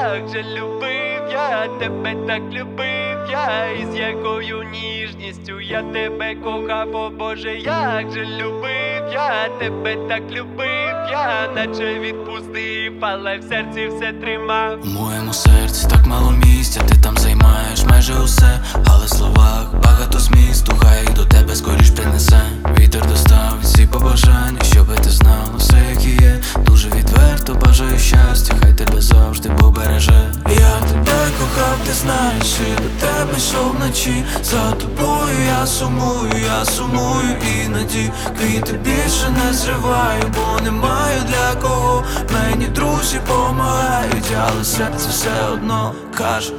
як же любив я тебе, так любив я, і з якою ніжністю я тебе кохав, о Боже, як же любив я тебе, так любив я, наче відпустив, але в серці все тримав. У моєму серці так мало місця, ти там займаєш майже усе, але в словах багато змісту, хай їх до тебе скоріш принесе. Вітер достав всі побажання, щоби ти знала все, як і є. Дуже відверто бажаю щастя, хай тебе завжди Бог береже. Я тебе кохав, ти знаєш, і до тебе йшов вночі. За тобою я сумую іноді. Квіти більше не зриваю, бо не маю для кого. Мені друзі помагають, але серце все одно каже: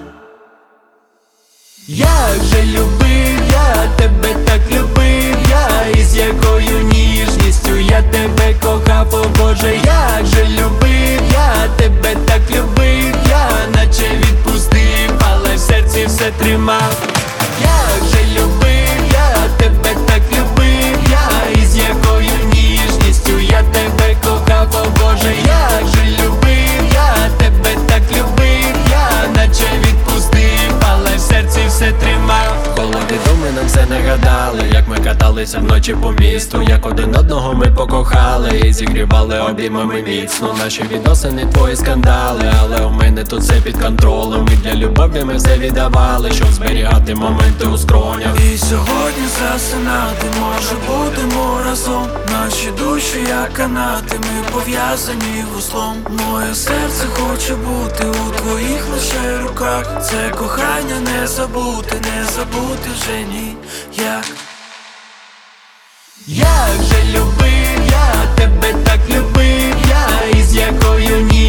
як же любив я тебе, так любив я, і з якою ніжністю я тебе кохав, о Боже, як же любив я тебе, так любив я, наче відпустив, але в серці все тримав. Як же любив я тебе, так любив я, і з якою ніжністю я тебе кохав, о Боже, як же любив я тебе, так любив я, наче відпустив, але в серці все тримав. Холодні думи нам все нагадали, як ми каталися вночі по місту, як один одного ми покохали і зігрівали обіймами міцно. Наші відносини, твої скандали, але у мене тут все під контролем. І для любові ми все віддавали, щоб зберігати моменти у скронях. І сьогодні засинати може будемо разом. Наші душі як канати, ми пов'язані вузлом. Моє серце хоче бути у твоїх лише руках. Це кохання не забути вже ніяк. Як же любив я тебе, так любив я, і з якою ніжністю